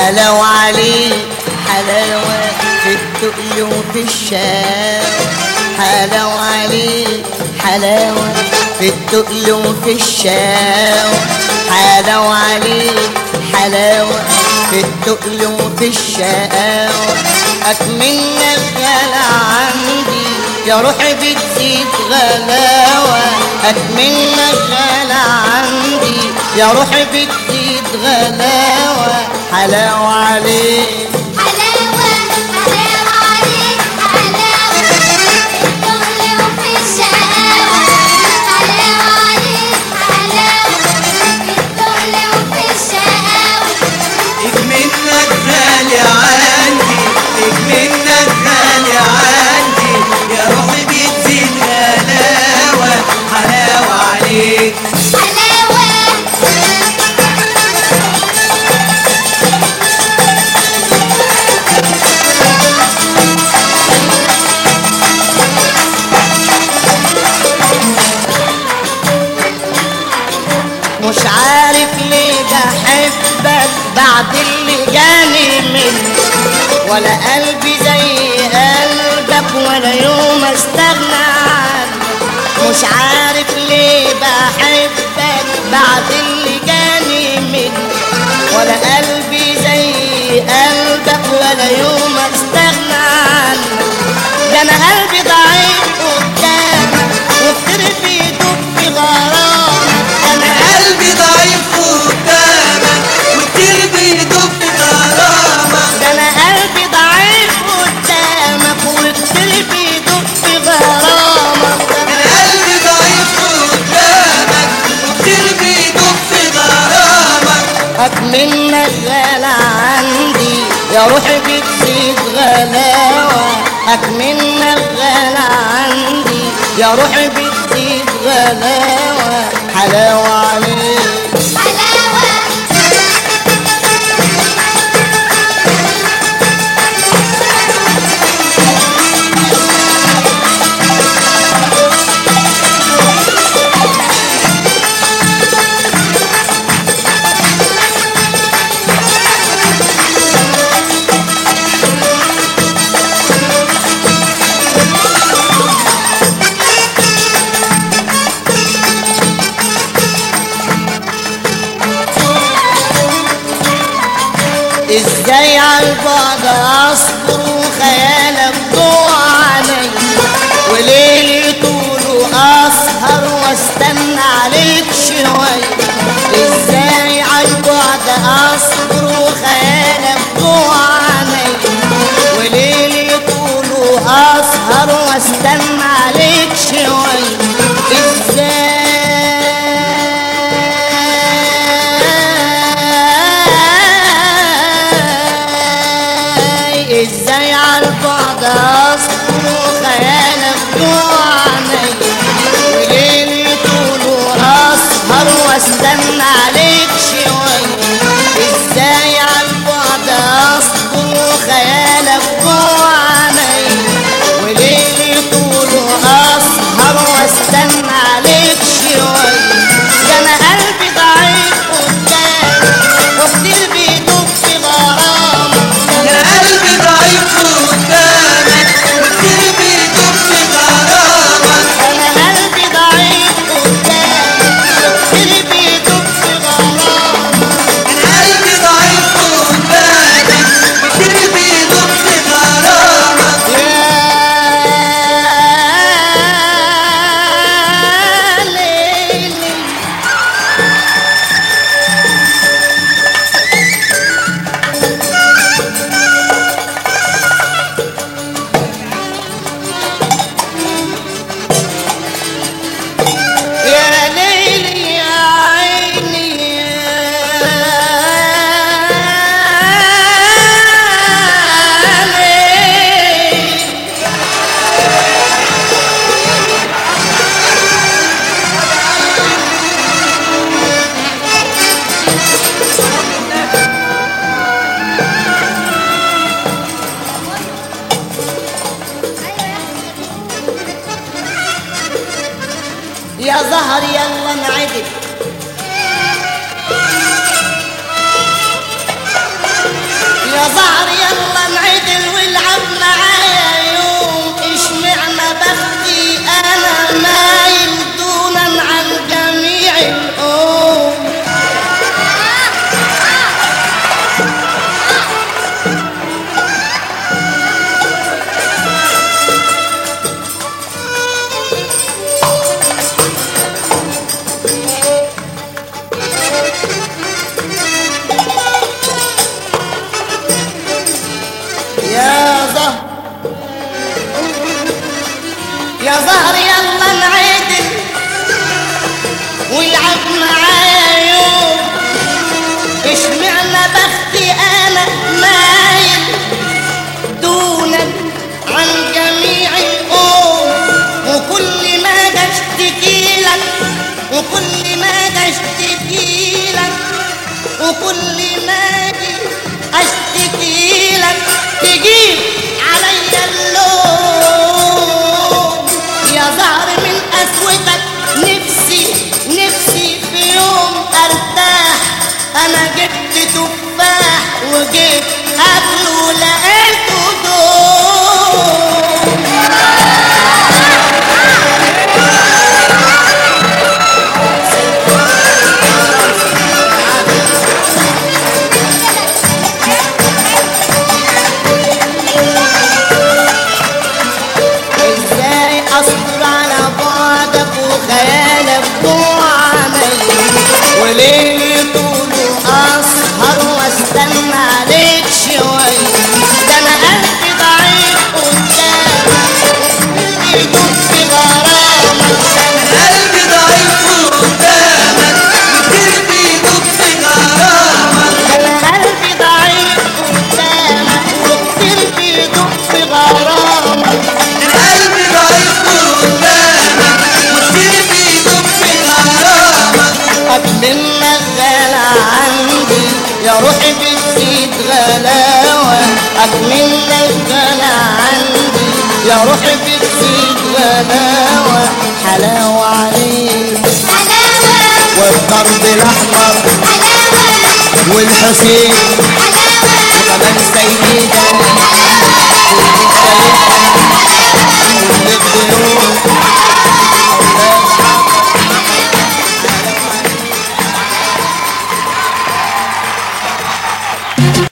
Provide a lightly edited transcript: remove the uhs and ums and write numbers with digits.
حلاوة عليه حلاوة في التقل وفي الشاو، حلاوة عليه حلاوة في التقل وفي الشاو، حلاوة عليه حلاوة في التقل وفي الشاو. أكملنا الغلا عندي يا روحي بتزيد غلاوة، أكملنا الغلا عندي يا روحي بتزيد غلاوة. حلاوة عليك حلاوة حلاوة عليك حلاوة في الشغل وفي الشقاوة، حلاوة عليك حلاوة في الشغل وفي الشقاوة. منك غالي عندي، منك غالي عندي يا روحي بتزيد غلاوة. حلاوة عليك حلاوة مش عارف ليه بحبك بعد اللي جاني منك، ولا قلبي زي قلبك ولا يوم استغنى عنك. مش عارف ليه بحبك بعد اللي جاني منك، ولا قلبي زي قلبك ولا يوم استغنى عنك. ده انا قلبي ضعيف قدامك وكتير بيدوب في غرامك. أنا قلبي ضعيف قدامك وكتير بيدوب في غرامك. ده انا قلبي ضعيف قدامك وكتير بيدوب في غرامك. أنا قلبي ضعيف قدامك وكتير بيدوب في غرامك. أكملنا الغلا عندي يا روحي بتزيد غلاوة، أكملنا الغلا عندي يا روحي بتزيد غلاوة. حلاوة عليك حلاوة ازاي عالبعد اصبر وخيالك جوه عيني، وليلي طوله اسهر واستنى عليك شوية. ازاي عالبعد اصبر وخيالك جوه عيني، وليلي طوله اسهر واستنى عليك شوية. ازاي عالبعد اصبر وخيالك جوه عيني، وليلي طوله اسهر واستنى عليك شوية. ازاي عالبعد اصبر وخيالك جوه عيني، وليلي طوله اسهر واستنى عليك شوية. ده انا قلبي ضعيف قدامك وكتير بيدوب في غرامك. أنا قلبي ضعيف قدامك وكتير بيدوب في غرامك. أنا قلبي ضعيف قدامك وكتير بيدوب في غرامك. أنا قلبي ضعيف قدامك وكتير بيدوب في غرامك. يا ليلي يا ليلي يا عيني يا ليلي. يا زهر يلا انعدل يا زهر يلا نعدل والعب معايا يوم، اشمعنى بختي انا مايل دونا عن جميع الأم. يا زهر يا زهر يلا نعدل والعب معايا يوم، اشمعنى بختي انا مايل دونا عن جميع الأم. وكل ما اجي اشتكي لك وكل ما اجي اشتكي لك وكل ما اجي اشتكي لك تجيب عليا اللوم. يا زهر من قسوتك نفسي في يوم ارتاح، انا جبت تفاح وجيت قبله لقيته دوم. ازاي اصبر على بعدك وخيالك جوه عيني، وليلي طوله اسهر واستنى عليك شويه. ده انا قلبي ضعيف قدامك يدوب في غرامك. قلبي ضعيف قدامك كتير بيدوب في غرامك. ده انا قلبي ضعيف قدامك وكتير بيدوب في غرامك. قلبي ضعيف قدامك وكتير بيدوب في غرامك. أكملنا الغلا عندي يا روحي بتزيد غلاوة. أكملنا الغلا عندي يا روحي بتزيد غلاوة. حلاوة عليك حلاوة والضرب الأحمر حلاوة والحسين حلاوة وكمان سيدة حلاوة